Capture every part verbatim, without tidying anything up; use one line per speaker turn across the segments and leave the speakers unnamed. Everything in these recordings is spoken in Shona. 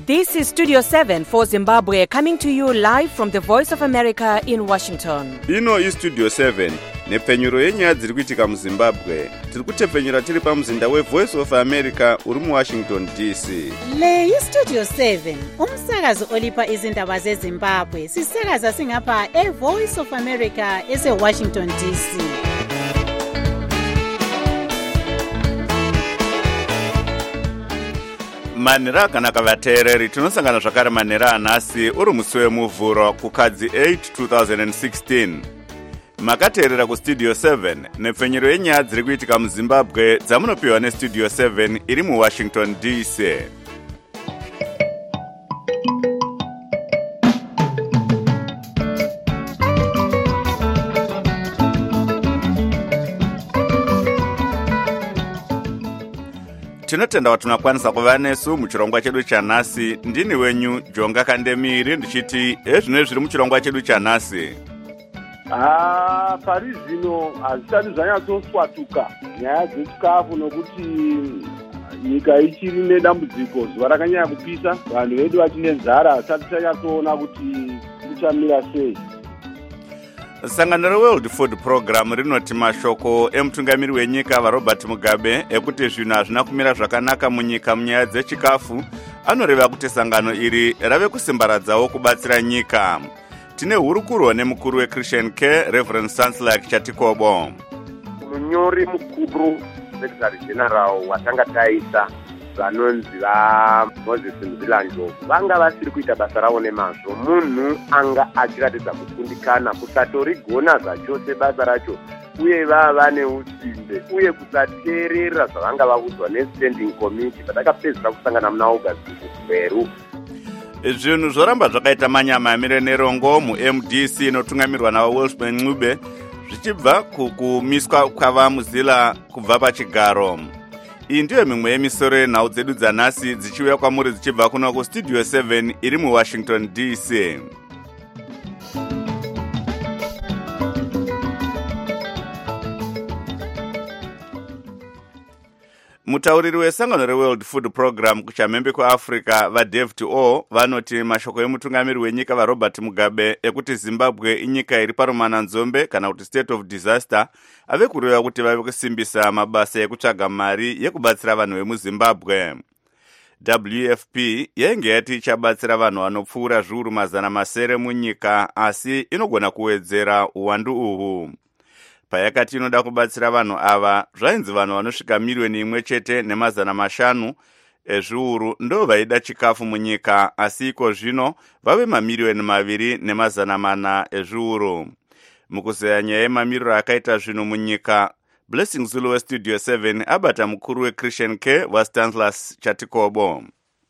This is Studio seven for Zimbabwe, coming to you live from the Voice of America in Washington.
Ino is Studio seven, nepfenyuro yenyaya dziri kuitika muZimbabwe. Tiri kutepfenyura tiri pamuzinda weVoice of America uri muWashington D C.
Le iStudio seven, umsakazo olipa izindaba zeZimbabwe. Sisakaza singapha eVoice of America eseWashington D C.
Manhero kana kavateereri tinosangana zvakare manhero anhasi uri musi wemuvhuro kukadzi eight twenty sixteen. Makateerera kuStudio seven nepfenyuro yenyaya dziri kuitika muZimbabwe dzamunopiwa neStudio seven iri muWashington D C. Tinotenda kuti munokwanisa kuva nesu muchirongwa chedu chanhasi. Ndini wenyu Jonga Kandemiri ndichiti ezvino zviri muchirongwa chedu chanhasi.
Ah, pari zvino hazvisati zvanyatsoswatuka nyaya dzechikafu nokuti nyika ichiri nedambudziko, zuva rakanyanya kupisa, vanhu vedu vachine nzara, hasati tanyatsoona kuti kuchamira sei.
Sangano reWorld Food Program rinoti mashoko emutungamiri wenyika vaRobert Mugabe ekuti zvinhu hazvina kumira zvakanaka munyika munyaya dzechikafu anoreva kuti sangano iri rave kusimbaradzawo kubatsira nyika. Tine hurukuro nemukuru weChristian Care Reverend Sanslak Chatikobo.
Munyori mukuru Secretary General watanga taisa vanonzi vaMoses Mzilanjo vanga vasiri kuita basa ravo nemazvo. Munhu anga achiratidza kukundikana, kusatorigona zvachose basa racho, uye vava vane usimbe uye kusateerera zvavanga vaudzwa neStanding Committee patakapedzera kusangana muna August Kweru.
Zvinhu zvoramba zvakaita manyama amire nerongo muM D C inotungamirwa navaWelshman Ncube zvichibva kukumiswa kwavaMuzila kubva pachigaro. Iyi ndiyo mimwe yemisoro yenhau dzedu dzanhasi dzichiuya kwamuri dzichibva kuno kuStudio seven iri muWashington D C. Mutauriri wesangano reWorld Food Program kuchamhembe kuAfrica vaDavid O vanoti mashoko emutungamiri wenyika vaRobert Mugabe ekuti Zimbabwe inyika iri parumananzombe kana kuti state of disaster ave kureva kuti vave kusimbisa mabasa ekutsvaga mari yekubatsira vanhu vemuZimbabwe. W F P yainge yati ichabatsira vanhu vanopfuura zviuru mazana masere munyika, asi inogona kuwedzera uwandu uhu. Payakati inoda kubatsira vanhu ava, zvainzi vanhu vanosvika miriyoni imwe chete nemazana mashanu ezviuru ndo vaida chikafu munyika, asi iko zvino vave mamiriyoni maviri nemazana mana ezviuru. Mukuzeya nyaya yemamiriro akaita zvinhu munyika, Blessing Zulu weStudio seven abata mukuru weChristian Care waStanislas Chatikobo.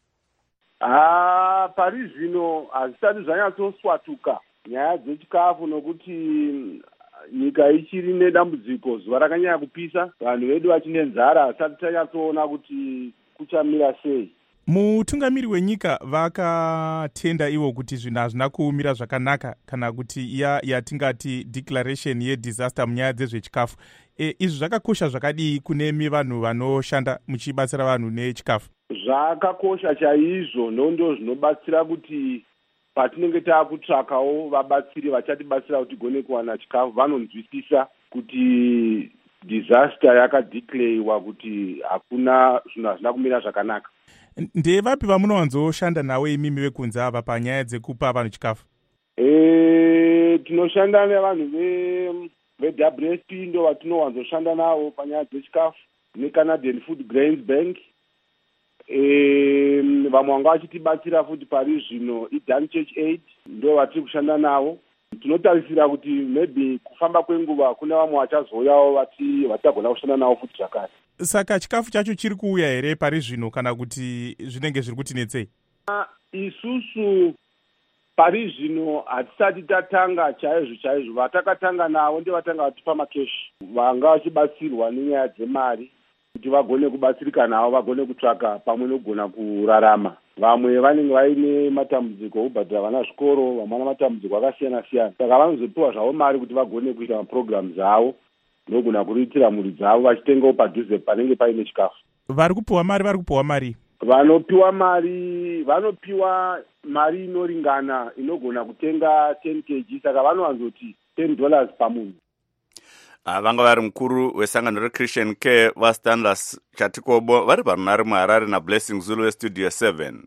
Ah, pari zvino hazvisati zvanyatsoswatuka nyaya dzechikafu nokuti nyika ichiri nedambudziko, zuva rakanyanya kupisa, vanhu vedu vachine nzara, hasati tanyatsoona kuti kuchamira sei.
Mutungamiri wenyika vakatenda ivo kuti zvinhu hazvina kumira zvakanaka kana kuti iya yatingati declaration yedisaster munyaya dzezvechikafu. E, izvi zvakakosha zvakadii kunemi vanhu vanoshanda muchibatsira vanhu nechikafu?
Zvakakosha chaizvo, ndo zvinobatsira kuti patinenge taakutsvakawo vabatsiri vachatibatsira kuti tigone kuwana chikafu, vanonzwisisa kuti disaster yakadeclarewa kuti hakuna zvinhu hazvina kumira zvakanaka.
Ndevapi vamunowanzoshanda nawo imimi vekunze ava panyaya dzekupa vanhu chikafu?
E, tinoshanda nevanhu veW F P ndo vatinowanzoshanda navo panyaya dzechikafu, neCanadian Food Grains Bank. E, vamwe vanga vachitibatsira futi pari zvino iDan Church Aid ndo vatiri kushanda navo. Tinotarisira kuti maybe kufamba kwenguva kuna vamwe vachazouyawo vati vatagona kushanda navo futi zvakare.
Saka chikafu chacho chiri kuuya here pari zvino kana kuti zvinenge zviri kutinetsei?
Uh, isusu pari zvino hatisati tatanga chaizvo chaizvo. Vatakatanga navo ndevatanga vatipa makeshi, vanga vachibatsirwa nenyaya dzemari kuti vagone kubatsirika navo, vagone kutsvaka pamwe nogona kurarama. Vamwe vanenge vaine matambudziko okubhadhira vana zvikoro, vamwe vana matambudziko akasiyana siyana, saka vanozopiwa zvavo mari kuti vagone kuita maprograms avo nogona kuriritira mhuri dzavo vachitengawo padhuze panenge paine chikafu.
Vari kupiwa mari vari kupiwa mari
vanopiwa mari vanopiwa mari inoringana inogona kutenga ten kilograms saka vanowanzoti ten dollars pamunhu.
vanga vari mukuru wesangano rechrestian care vastanlas Chatikobo vari parunare muHarare naBlessing Zulu westudio seven.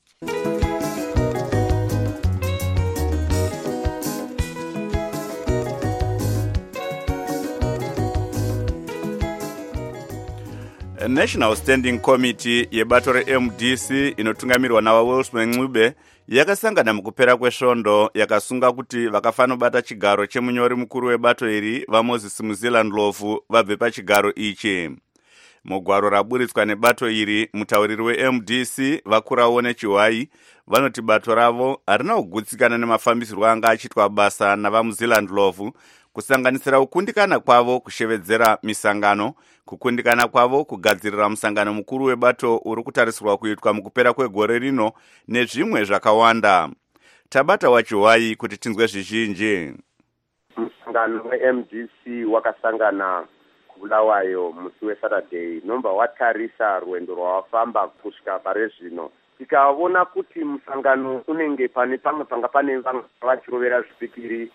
National Standing Committee yebato reM D C inotungamirwa navaWilson Ncube yakasangana mukupera kwesvondo yakasunga kuti vakafanobata chigaro chemunyori mukuru webato iri vaMoses Mzila Ndlovu vabve pachigaro ichi. Mugwaro raburitswa nebato iri, mutauriri weM D C Vakuraone Chiwai vanoti bato ravo harina kugutsikana nemafambisirwo anga achitwa basa navaMzila Ndlovu, kusanganisira kukundikana kwavo kushevedzera misangano, kukundikana kwavo kugadzirira musangano mukuru webato uri kutarisirwa kuitwa mukupera kwegore rino nezvimwe zvakawanda. Tabata wachiwai kuti tinzwe zvizhinji.
Musangano weM D C wakasangana kuBulawayo musi weSaturday nomba watarisa rwendo rwawafamba kusvika pare zvino. Tikaona kuti musangano unenge pane pamwe panga pane vanhu vachirovera zvipikiri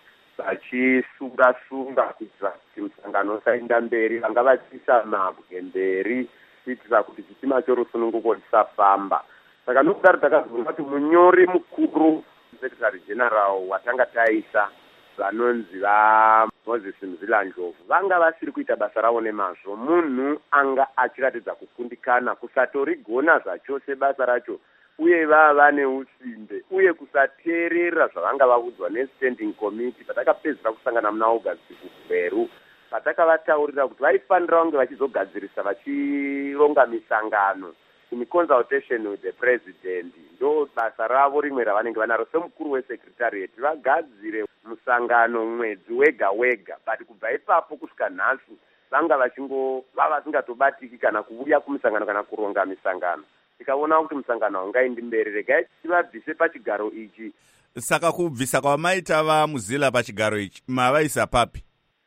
vachisunga-sunga kuitira kuti musangano usaenda mberi, vanga vachiisa mabwe mberi kuitira kuti chitima chorusununguko chisafamba. Saka nokudaro takazobva kuti munyori mukuru Secretary General watanga taisa vanonzi vaMoses Mzila Ndlovu vanga vasiri kuita basa ravo nemazvo. Munhu anga achiratidza kukundikana, kusatorigona zvachose basa racho, uye vava vane usimbe, uye kusateerera zvavanga vaudzwa neStanding Committee patakapedzera kusangana muna August kuGweru, patakavataurira kuti vaifanira kunge vachizogadzirisa vachironga misangano in consultation with the president. Ndo basa ravo rimwe ravanenge vanaro semukuru weSecretariat, vagadzire musangano mwedzi wega wega, but kubva ipapo kusvika nhasi vanga vachingo vava vasingatobatiki kana kuuya kumusangano kana kuronga misangano. Tikaona kuti musangano haungaendi mberi, regai tivabvise pachigaro ichi.
Saka kubvisa kwamaita vaMuzila pachigaro ichi mavaisa papi?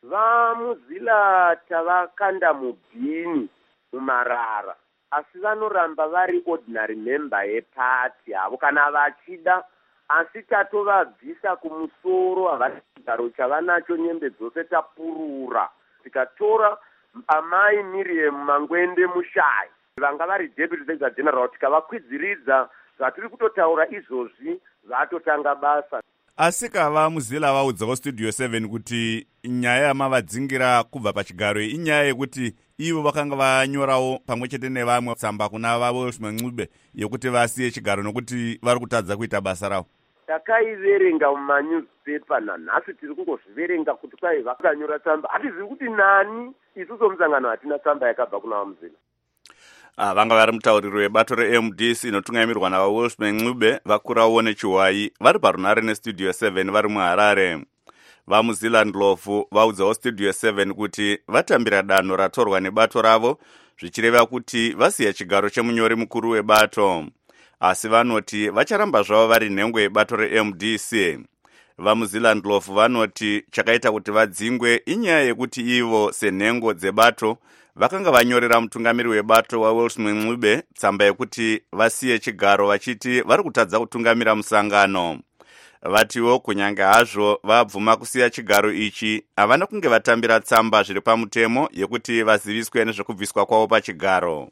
VaMuzila tavakanda mubhini mumarara, asi vanoramba vari ordinary member yeparty havo kana vachida, asi tatovabvisa kumusoro. Havana chigaro chavanacho, nyembe dzose tapurura. Tikatora amai Miriam Mangwende Mushai vanga vari deputy secretary general, tikavakwidziridza zvatiri kutotaura izvozvi vatotanga basa.
Asi kava Muzila vaudzawo studio seven kuti nyaya yamavadzingira kubva pachigaro inyaya yekuti ivo vakanga vanyorawo pamwe chete nevamwe tsamba kuna vaWilson Ncube yekuti vasiye chigaro nokuti vari kutadza kuita basa ravo.
Takaiverenga mumanewspaper, nanhasi tiri kungozviverenga kuti kwai vakanyora tsamba. Hatizivi kuti nani, isusu musangano hatina tsamba yakabva kuna vaMuzila.
Ah, vanga vari mutauriri webato reM D C inotungamirwa navaWilson Ncube Vakuraone Chiwai vari parunare nestudio seven vari muHarare. VaMzila Ndlovu vaudzawo studio seven kuti vatambira danho ratorwa nebato ravo, zvichireva kuti vasiya chigaro chemunyori mukuru webato, asi vanoti vacharamba zvavo vari nhengo yebato reM D C. VaMzila Ndlovu vanoti chakaita kuti vadzingwe inyaya yekuti ivo senhengo dzebato vakanga vanyorera mutungamiri webato waWilson Ncube tsamba yekuti vasiye chigaro vachiti vari kutadza kutungamira musangano. Vatiwo kunyange hazvo vabvuma kusiya chigaro ichi, havana kunge vatambira tsamba zviri pamutemo yekuti vaziviswe nezvekubviswa kwavo pachigaro.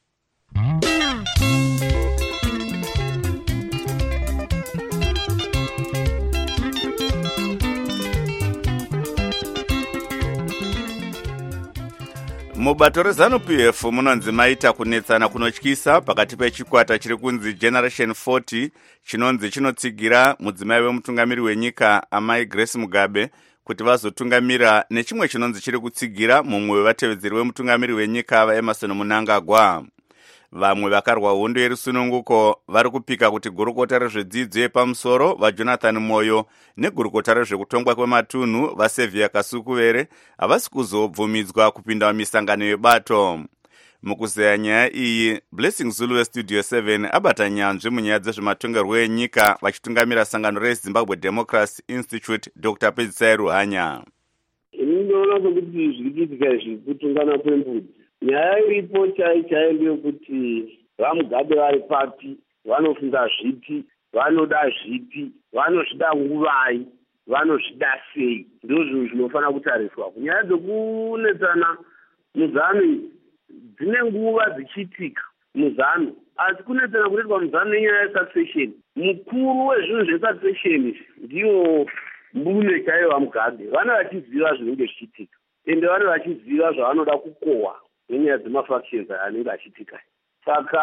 Mubato reZANU-P F munonzi maita kunetsana kunotyisa pakati pechikwata chiri kunzi Generation forty chinonzi chinotsigira mudzimai wemutungamiri wenyika amai Grace Mugabe kuti vazotungamira, nechimwe chinonzi chiri kutsigira mumwe wevatevedzeri wemutungamiri wenyika vaEmerson Mnangagwa. Vamwe vakarwa hondo yerusununguko vari kupika kuti gurukota rezvedzidzo yepamusoro vaJonathan Moyo negurukota rezvekutongwa kwematunhu vaSevia Kasukuvere havasi kuzobvumidzwa kupinda mumisangano yebato. Mukuzeya nyaya iyi, Blessing Zulu westudio seven abata nyanzvi munyaya dzezvematongerwo enyika vachitungamira sangano reZimbabwe Democracy Institute Doctor Pedzisai Ruhanya.
Ndinoona kuti zviri kuitika izvi kutungana kwembudzi. Nyaya iripo chai chai ndeyekuti vamugabe vari papi, vanofunga zvipi, vanoda zvipi, vanozvida nguvai, vanozvida sei. Ndozvo zvinofanira kutariswa. Kunyaya dzokunetsana muzano dzine nguva dzichiitika muzano, asi kunetsana kunoitwa muzano nenyaya yetaxation. Mukuru wezvinhu zvetaxation ndiyo mbune chaiyo vamugabe. Vana vachiziva zvinenge zvichiitika ende vana vachiziva zvavanoda kukohwa nenyaya dzemafactions anenge achiitika. Saka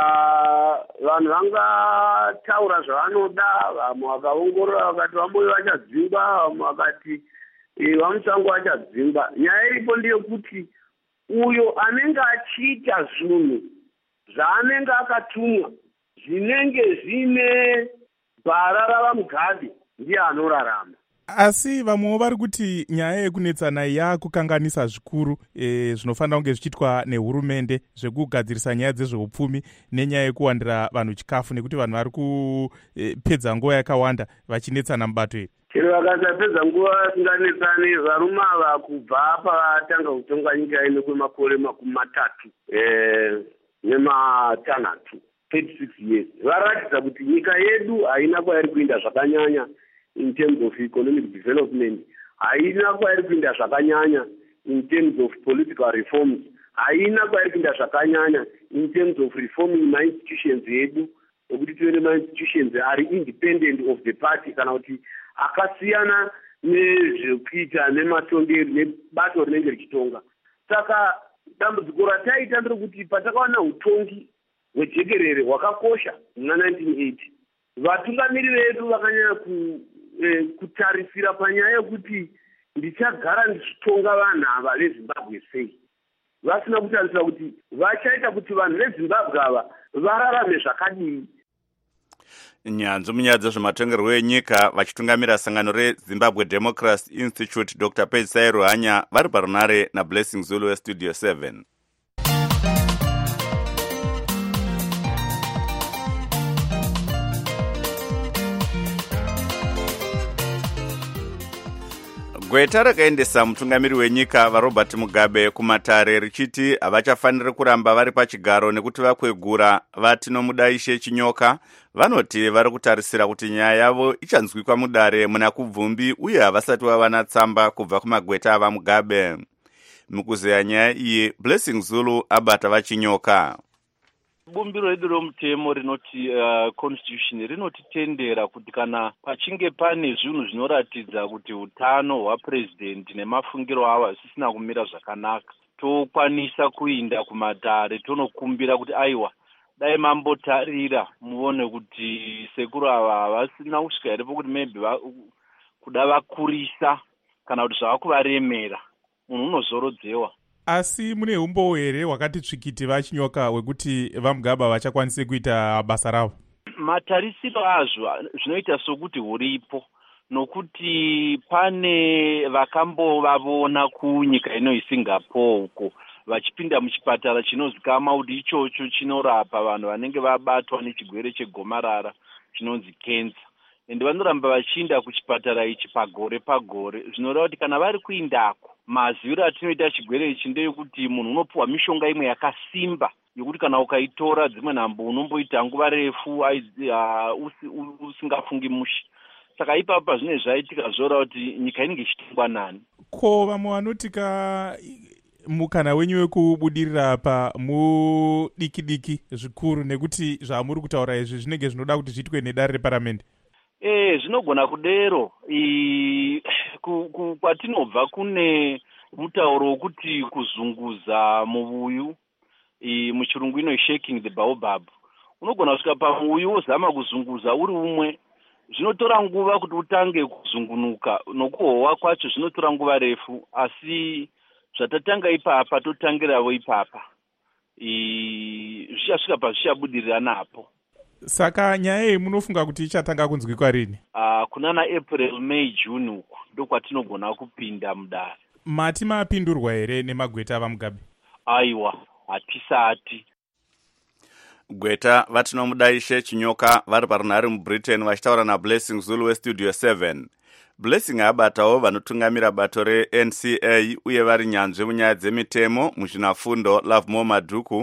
vanhu vangataura zvavanoda, vamwe vakaongorora vakati vamboyo vachadzingwa, vamwe vakati vamusango vachadzingwa. Nyaya iripo ndeyekuti uyo anenge achiita zvinhu zvaanenge akatumwa zvinenge zvine bhara ravamugabe ndiye anorarama.
Asi vamwewo vari kuti nyaya yekunetsana yakukanganisa zvikuru e, zvinofanira kunge zvichiitwa nehurumende zvekugadzirisa nyaya dzezveupfumi nenyaya yekuwandira vanhu chikafu, nekuti vanhu vari kupedza e, nguva yakawanda vachinetsana mubato iri.
Chero vakasapedza nguva vasinganetsani, varume ava kubva pavatanga kutonga nyika ino kwemakore makumi matatu e, nematanhatu thirty-six years, varatidza kuti nyika yedu haina kwairi kuenda zvakanyanya in terms of economic development, haina kwairi kuenda zvakanyanya in terms of political reforms, haina kwairi kuenda zvakanyanya in terms of reforming my institutions yedu, nokuti tive nema institutions ari independent of the party kana kuti akasiyana nezvekuita nematongeri nebato rinenge richitonga. Saka dambudziko rataita nderekuti patakawana utongi hwejekerere hwakakosha muna nineteen eighty, vatungamiriri vedu vakanyanya ku Eh, kutarisira panyaya yekuti ndichagara ndichitonga vanhu ava vezimbabwe sei, vasina kutarisira kuti vachaita kuti vanhu vezimbabwe ava vararame zvakadii.
Nyanzvi munyaya dzezvematongerwo enyika vachitungamira sangano reZimbabwe Democracy Institute Doctor Pedzisai Ruhanya vari parunare naBlessing Zulu weStudio seven. Gweta rakaendesa mutungamiri wenyika vaRobert Mugabe kumatare richiti havachafaniri kuramba vari pachigaro nekuti vakwegura vati nomudaishe chinyoka. Vanoti vari kutarisira kuti nyaya yavo ichanzwikwa mudare muna kubvumbi uye havasati vavana tsamba kubva kumagweta ava Mugabe. Mukuzeya nyaya iyi, Blessing Zulu abata vachinyoka.
Bumbiro redu romutemo rinoti uh, constitution rinotitendera kuti kana pachinge pane zvinhu zvinoratidza kuti utano hwapresident nemafungiro avo zvisina kumira zvakanaka, tokwanisa kuinda kumatare tonokumbira kuti aiwa dai mambotarira muone kuti sekuru ava havasina kusvika here pokuti maybe va, kuda vakurisa kana kuti zvava kuvaremera, munhu unozorodzewa.
Asi mune umbowo here hwakati tsvikiti vachinyoka hwekuti vaMugabe vachakwanise kuita basa ravo?
Matarisiro azvo zvinoita sokuti huripo, nokuti pane vakambovavona kunyika ino iSingapore uko vachipinda muchipatara chinozikamwa kuti ichocho chinorapa vanhu vanenge vabatwa nechigwere chegomarara chinonzi kenza, ende vanoramba vachiinda kuchipatara ichi pagore pagore. Zvinoreva kuti kana vari kuindako, maziviro atinoita chigwere ichi ndeyekuti munhu unopiwa mishonga imwe yakasimba yokuti kana ukaitora dzimwe nhambo unomboita nguva refu uh, usingafungi mushi. Saka ipapo pazvinenge zvaitika zvoreva kuti nyika inenge ichitongwa nani.
Ko vamwe vanotika mukana wenyu wekubudirira pa mudiki-diki zvikuru nekuti zvamuri kutaura izvi zvinenge zvinoda kuti zviitwe nedare reparamende?
Eh, zvinogona kudero. Kwatinobva kune mutauro wokuti kuzunguza muvuyu, muchirungu ino shaking the baobab. Unogona kusvika pamuvuyu wozama kuzunguza uri umwe, zvinotora nguva kuti utange kuzungunuka, nokuhohwa kwacho zvinotora nguva refu, asi zvatatanga ipapa totangirawo ipapa, zvichasvika pazvichabudirira napo.
Saka nyaya iyi munofunga kuti ichatanga kunzwikwa rini?
Uh, kuna na April, May, June uko ndokwatinogona kupinda mudare.
Mati mapindurwa here nemagweta vaMugabe?
Aiwa, hatisati.
Gweta vatinomudaishe chinyoka vari parunhare muBritain vachitaura naBlessing Zulu weStudio seven. Blessing abatawo vanotungamira bato reN C A uye vari nyanzvi munyaya dzemitemo muzvinafundo Lovemore Madhuku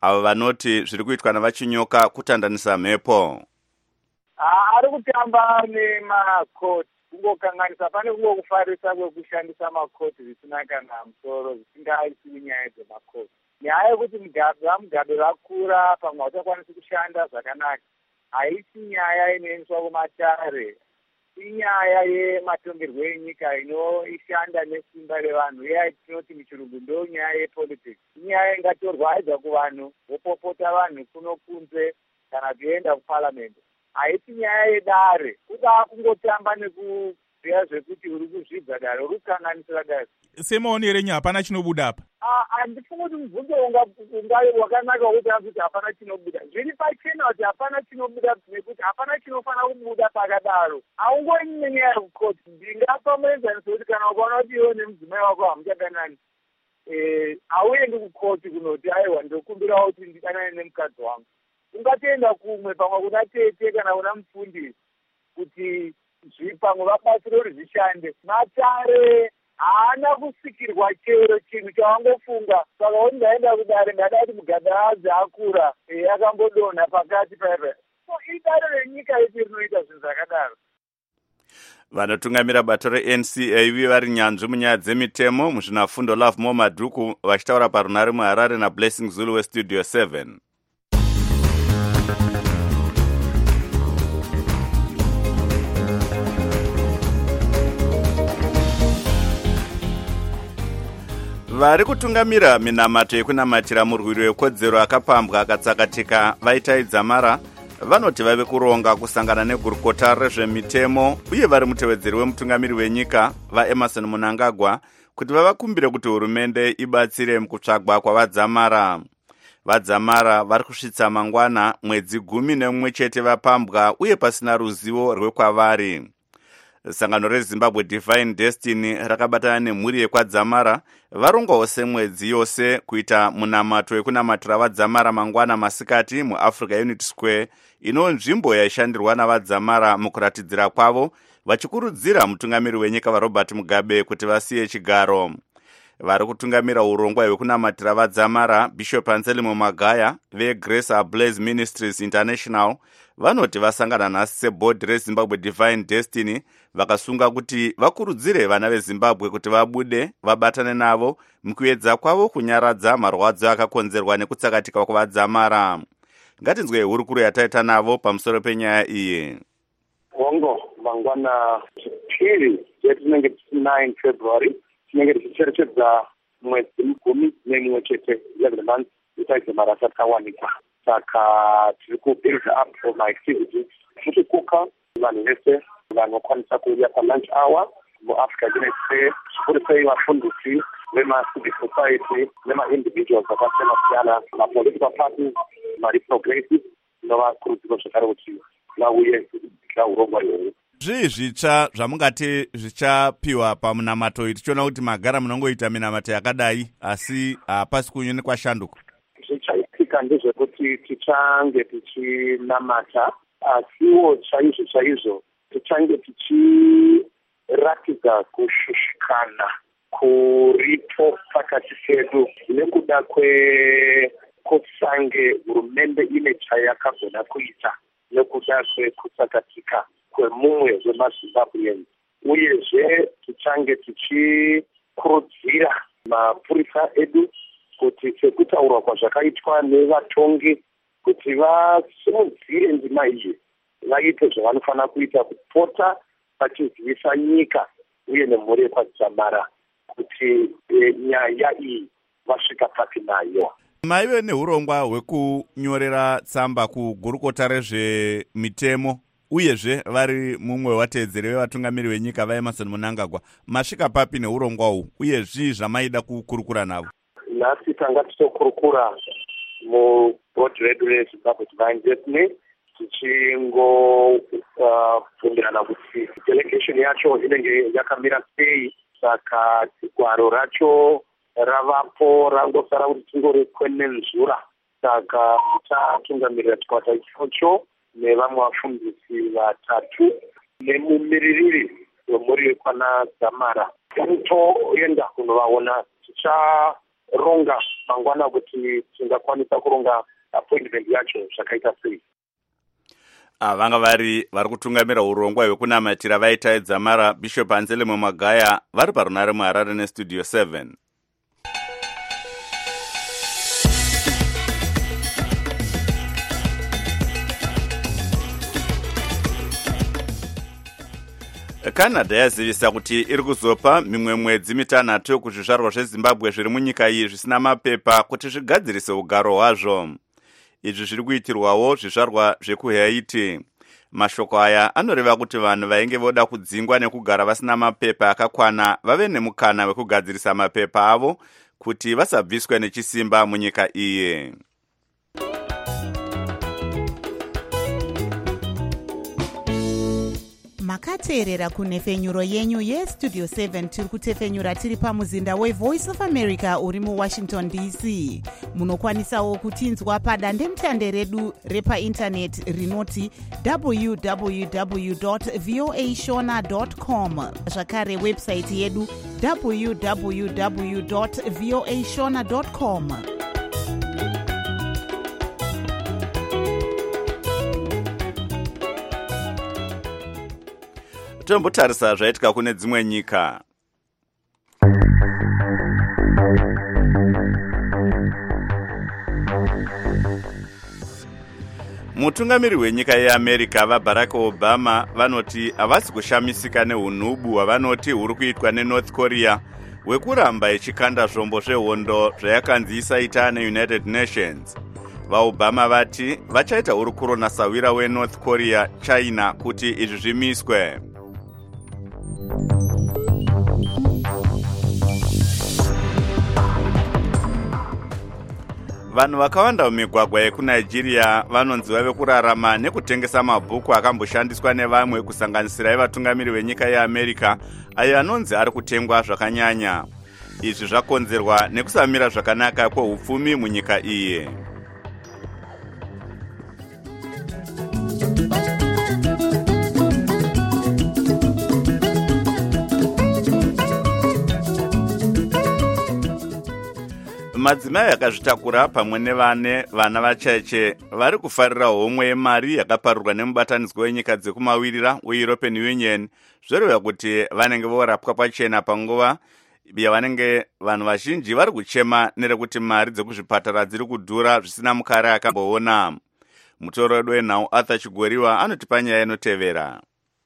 avo vanoti zviri kuitwa navachinyoka kutandanisa mhepo.
Ari kutamba nemakoti, kungokanganisa, pane kungokufarisa kwekushandisa makoti zvisina kana musoro, zvisingaisi nyaya dzemakoti. Nyaya yekuti mugabe vamugabe vakura pamwe hauchakwanisi kushanda zvakanaka haisi nyaya inoendeswa kumatare, inyaya yematongerwo enyika inoishanda nesimba revanhu, iya tinoti muchirungu ndo nyaya yepolitics. Inyaya ingatorwa aidza kuvanhu vopopota vanhu kuno kunze kana kuenda kuparliamendi. Haisi nyaya yedare, kuda kungotamba nekubhuya zvekuti uri kuzvidza dare, uri kukanganisira dare.
Semaonerenyu hapana chinobuda apa?
Handifunga kuti mubvunzo unga wakanaka wekuti akuti hapana chinobuda. Zviri pachena kuti hapana chinobuda nekuti hapana chinofana kubuda pakadaro. Haungoni nenyaya yekukoti. Ndingapa muenzaniso kuti kana ukaona kuti iwe nemudzimai wako hamuchadanani, hauendi kukoti kunoti aiwa ndokumbirawo kuti ndidanane nemukadzi wangu. Ungatoenda kumwe pamwe kuna tete kana kuna mufundisi kuti pamwe vabatsire kuti zvishande. Matare haana kusikirwa chero chinhu chawangofunga. Saka kuti ndaenda kudare ndada kuti mugabe azi akura akambodonha pakati paipa. So idare renyika yedu rinoita zvinhu zvakadaro.
Vanotungamira bato re-N C A ivi vari nyanzvi munyaya dzemitemo muzvinafundo Love Mo Madhuku vachitaura parunare muHarare naBlessing Zulu weStudio seven. Vari kutungamira minamato yekunamatira murwiri wekodzero akapambwa akatsakatika vaitaidza mara vanoti vave kuronga kusangana negurukota rezvemitemo uye vari mutevedzeri wemutungamiri wenyika vaEmerson Mnangagwa kuti vavakumbire kuti hurumende ibatsire mukutsvagwa kwavadzamara. Vadzamara vari kusvitsa mangwana mwedzi gumi nemumwe chete vapambwa uye pasina ruzivo rwekwavari. Sangano reZimbabwe Divine Destiny rakabatana nemhuri yekwadzamara varongwawo semwedzi yose kuita munamato wekunamatira vadzamara mangwana masikati muAfrica Unity Square, ino nzvimbo yaishandirwa navadzamara mukuratidzira kwavo vachikurudzira mutungamiri wenyika vaRobert Mugabe kuti vasiye chigaro. Vari kutungamira urongwa hwekunamatira vadzamara Bishop Anselmo Magaya veGrace Ablaze Ministries International vanoti vasangana nhasi sebhodhi reZimbabwe Divine Destiny vakasunga kuti vakurudzire vana veZimbabwe kuti vabude vabatane navo mukuedza kwavo kunyaradza marwadzo akakonzerwa nekutsakatika kwavadzamara. Ngatinzwe hurukuru yataita navo pamusoro penyaya iyi.
Hongo mangwana chipiri yetinenge tisi February tinenge tichicherechedza mwedzi gumi nemumwe chete eleven months itaidza mara asati awanikwa. Saka tiri kubuild up for my activities tichikuka vanhu vese vanokwanisa kuuya palunch hour muAfrica Unity Square, zvikuru sei vafundisi vemacivil society nemaindividuals vakasiyana siyana, mapolitical parties, mariprogressive novakurudziro zvakare kuti vauye kuita urongwa ihwohwo.
Zvii zvitsva zvamungati zvichapiwa pamunamato uyu tichiona kuti magara munongoita minamato yakadai asi hapasi kunyoni kwashanduka?
Zvichaitika ndezvekuti tichange tichinamata asiwo chaizvo chaizvo tichange tichiratidza kushushikana kuripo pakati pedu nekuda kwekusange hurumende ine chayakagona kuita nekuda kwekutsakatika kwemumwe wemaZimbabweans. Uyezve tichange tichikurudzira mapurisa edu kuti sekutaurwa kwazvakaitwa nevatongi kuti vasimudzire ndima iyi vaite zvavanofanira kuita kupota vachizivisa nyika uye nemhuri yekwadzamara kuti e, nyaya iyi vasvika papi nayo.
Maive neurongwa hwekunyorera tsamba kugurukota rezvemitemo uyezve vari mumwe wateedzeri vevatungamiri venyika vaEmerson Mnangagwa, masvika papi neurongwa uhu uye zvii zvamaida kukurukura navo?
Nhasi tanga tichikurukura mubhodhi redu reZimbabwe Divine Destiny tichingobvumirana uh, kuti delegation yacho inenge yakamira sei. Saka gwaro racho ravapo rangosara kuti tingorekwenenzura. Saka tatungamirira chikwata ichocho nevamwe vafundisi vatatu nemumiririri wemhuri yekwana Dzamara. Toenda kunovaona, ronga mangwana kuti tingakwanisa kuronga appointment yacho zvakaita sei.
Ah, vanga vari vari kutungamira urongwa hwekunamatira vaitaedza mara Bishop Anselmo Magaya vari parunare muHarare nestudio seven. Canada yazivisa kuti iri kuzopa mimwe mwedzi mitanhatu kuzvizvarwa zveZimbabwe zviri munyika iyi zvisina mapepa kuti zvigadzirise ugaro hwazvo. Izvi zviri kuitirwawo zvizvarwa zvekuHaiti. Mashoko aya anoreva kuti vanhu vainge voda kudzingwa nekugara vasina mapepa akakwana vave nemukana wekugadzirisa mapepa avo kuti vasabviswe nechisimba munyika iyi.
makateerera kunhefenyuro yenyu yestudio seven tiri kutefenyura tiri pamuzinda wevoice of america uri muwashington D C. Munokwanisawo kutinzwa padandemutande redu repaindaneti rinoti w w w dot voa shona dot com, zvakare websaiti yedu w w w dot voa shona dot com.
Tombotarisa zvaitika kune dzimwe nyika. Mutungamiri wenyika yeAmerica vaBarack Obama vanoti havasi kushamisika neunhubu hwavanoti huri kuitwa neNorth Korea hwekuramba ichikanda zvombo zvehondo zvayakanzi isaita neUnited Nations. VaObama vati vachaita hurukuro nasawira weNorth Korea China kuti izvi zvimiswe. Vanhu vakawanda mumigwagwa yekuNigeria vanonzi vave kurarama nekutengesa mabhuku akamboshandiswa nevamwe kusanganisira vatungamiri venyika yeAmerica ayo anonzi ari kutengwa zvakanyanya. Izvi zvakonzerwa nekusamira zvakanaka kwehupfumi munyika iyi. Madzimai akazvitakura pamwe nevane vana vacheche vari kufarira homwe yemari yakaparurwa nemubatanidzwa wenyika dzekumawirira weEuropean Union zvoreva kuti vanenge vorapwa pachena panguva yavanenge vanhu vazhinji vari kuchema nerekuti mari dzekuzvipatara dziri kudhura zvisina mukare akamboona. Mutoro wedu wenhau Arthur Chigoriwa anotipa nyaya inotevera.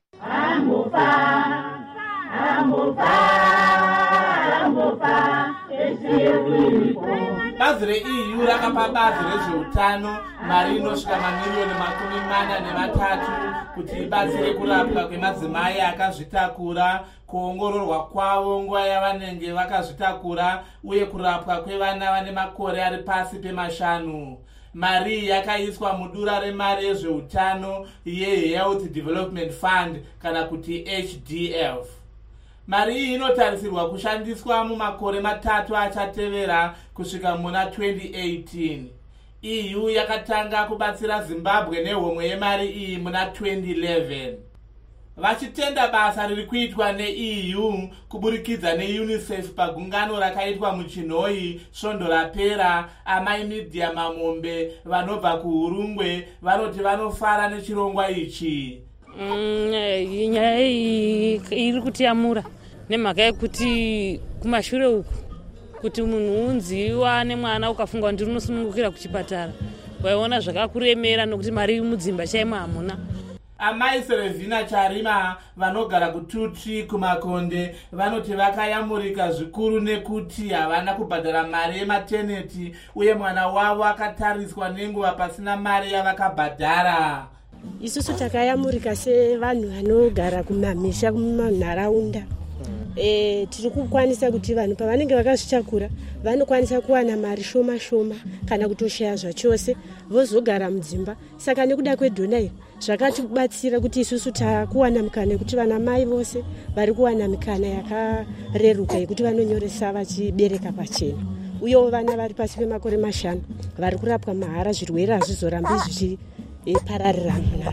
Bazi re-E U rakapa bazi rezveutano mari inosvika mamiliyoni makumi mana nematatu kuti ibatsire kurapwa kwemadzimai akazvitakura, kuongororwa kwavo nguva yavanenge vakazvitakura uye kurapwa kwevana vane makore ari pasi pemashanu. Mari yakaiswa mudura remari yezveutano yeHealth Development Fund kana kuti H D F. Mari iyi inotarisirwa kushandiswa mumakore matatu achatevera kusvika muna twenty eighteen. E U yakatanga kubatsira Zimbabwe nehomwe yemari iyi muna twenty eleven. Vachitenda basa riri kuitwa ne-E U kuburikidza neUNICEF pagungano rakaitwa muChinhoyi svondo rapera, amai Media Mamombe vanobva kuHurungwe vanoti vanofara nechirongwa ichi.
Nyaya iyi iri kutiyamura nemhaka yekuti kumashure uku kuti munhu unziwa nemwana ukafunga kuti unosunungukira kuchipatara waiona zvakakuremera nokuti mari mudzimba chaimo hamuna.
Amai Serevina Charima vanogara kuTutri kuMakonde vanoti vakayamurika zvikuru nekuti havana kubhadhara mari yemateneti uye mwana wavo akatariswa nenguva pasina mari yavakabhadhara.
Isusu takayamurika sevanhu vanogara kumamisha kumanharaunda. E, tiri kukwanisa kuti vanhu pavanenge vakazvitakura vanokwanisa kuwana mari shoma shoma kana kutoshaya zvachose vozogara mudzimba. Saka nekuda kwedhona iri zvakatibatsira kuti isusu takuwana mikana yekuti vana mai vose vari kuwana mikana yakareruka yekuti vanonyoresa vachibereka pachena. Uyewo vana vari pasi pemakore mashanu vari kurapwa mahara, zvirwere hazvizorambi zvichi pararira munharaunda.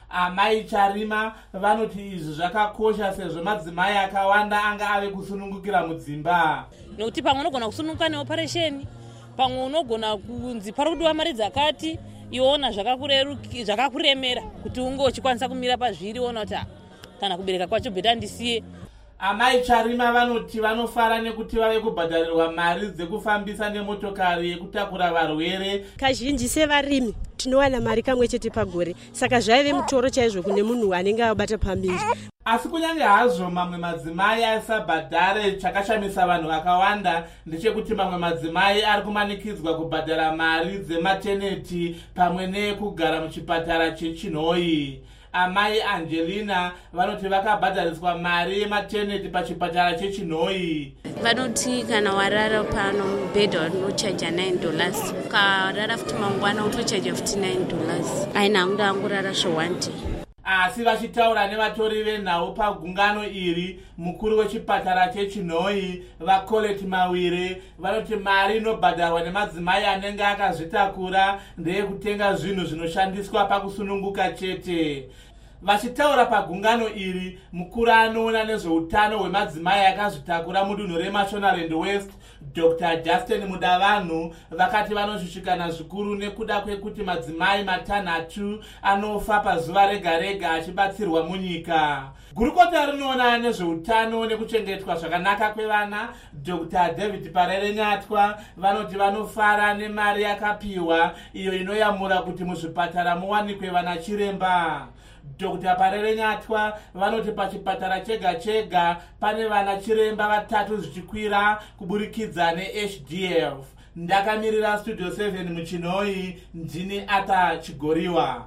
Amai Charima vanoti izvi zvakakosha sezvo madzimai akawanda anga ave kusunungukira mudzimba.
Nokuti pamwe unogona kusununguka neoperation, pamwe unogona kunzi pari kudiwa mari dzakati, iona zvakakuremera kuti unge uchikwanisa kumira pazviri ona kuti kana kubereka kwacho bheta ndisiye.
Amai Charima vanoti vanofara nekuti vave kubhadharirwa mari dzekufambisa nemotokari yekutakura varwere.
Kazhinji sevarimi tinowana mari kamwe chete pagore, saka zvaive mutoro chaizvo kune munhu anenge abata pambiri.
Asi kunyange hazvo mamwe madzimai asabhadhare, chakashamisa vanhu vakawanda ndechekuti mamwe madzimai ari kumanikidzwa kubhadhara mari dzemateneti pamwe nekugara muchipatara chechinhoi. Amai Angelina vanoti vakabhadhariswa mari yemateneti pachipatara chechinhoi.
Vanoti kana warara pano mubhedha unochaja nine dollars, ukarara futi mangwana utochaja futi nine dollars. Aina anguda angurara zvowandi.
Asi vachitaura nevatori venhau pagungano iri, mukuru wechipatara chechinhoi vaColette Mawire vanoti mari inobhadharwa nemadzimai anenge akazvitakura ndeyekutenga zvinhu zvinoshandiswa pakusununguka chete. Vachitaura pagungano iri, mukuru anoona nezveutano hwemadzimai akazvitakura mudunhu reMashonaland West, Doctor Justin Mudavanhu vakati vanoshushikana zvikuru nekuda kwekuti madzimai matanhatu anofa pazuva rega rega achibatsirwa munyika. Gurukota rinoona nezveutano nekuchengetwa zvakanaka kwevana, Doctor David Parere Nyatwa vanoti vanofara nemari yakapiwa iyo inoyamura kuti muzvipatara muwanikwe vana chiremba. Doctor Parere Nyatwa vanoti pachipatara chega chega pane vana chiremba vatatu zvichikwira kuburikidza neH D F. Ndakamirira Studio seven muchinhoi, ndini Ata Chigoriwa.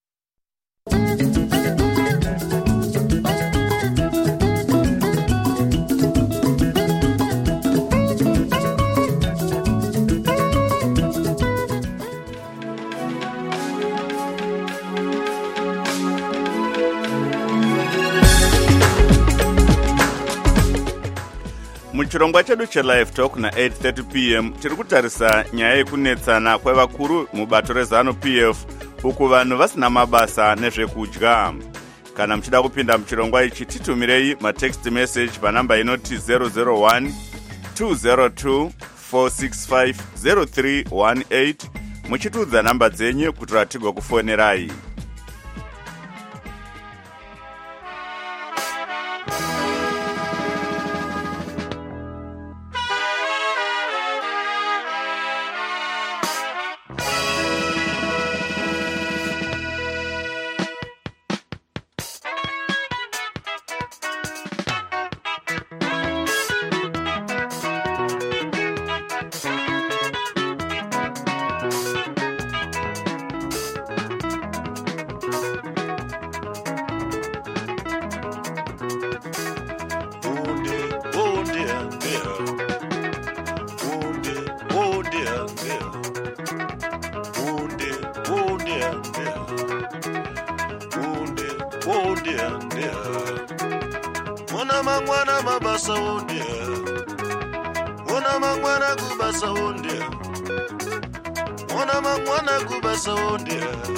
Muchirongwa chedu chelive talk na eight thirty p m tiri kutarisa nyaya yekunetsana kwevakuru mubato rezanu P F uku vanhu vasina mabasa nezvekudya. Kana muchida kupinda muchirongwa ichi titumirei matext message panamba inoti zero zero one two zero two four six five zero three one eight muchitudza namba dzenyu kuti ratigwe kufonerai.
Mwana mangwana mabasa wonde, mwana mangwana kubasa wonde, mwana mangwana kubasa wonde,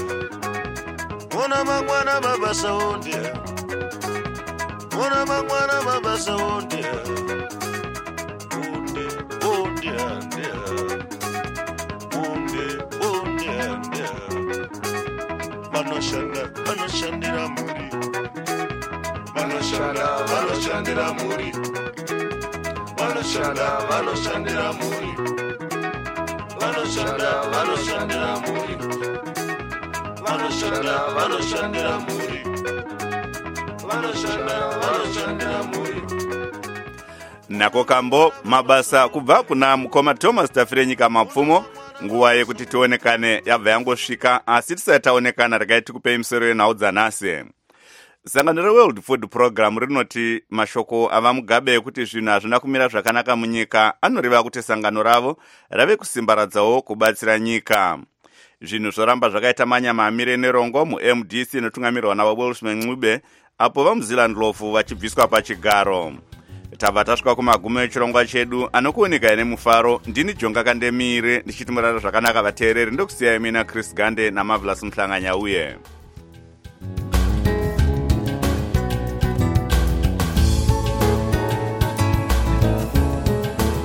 mwana mangwana mabasa wonde, mwana mangwana mabasa wonde, wonde wonde ande, wonde wonde ande, manoshanda manoshandira muri. Manoshanda, manoshandira muri. Manoshanda, manoshandira muri. Manoshanda, manoshandira muri. Manoshanda, manoshandira muri. Manoshanda, manoshandira muri.
Nako kambo mabasa kubva kuna mukoma Thomas Tafirenyika Mapfumo. Nguva yekuti tionekane yabva yangosvika, asi tisati taonekana regai tikupei musoro yenhau dzanhasi. Sangano reWorld Food Program rinoti mashoko ava Mugabe ekuti zvinhu hazvina kumira zvakanaka munyika anoreva kuti sangano ravo rave kusimbaradzawo kubatsira nyika. Zvinhu zvoramba zvakaita manyama amire nerongo mu-M D C inotungamirwa naVawelshmen Ncube apo vamuZealand Lofu vachibviswa pachigaro. Tabva tasvika kumagumo echirongwa chedu anokuoneka nemufaro. Ndini Jonga Kandemire ndichiti murara zvakanaka vateereri ndokusiyai mina Chris Gande naMarvelous Mhlanganya uye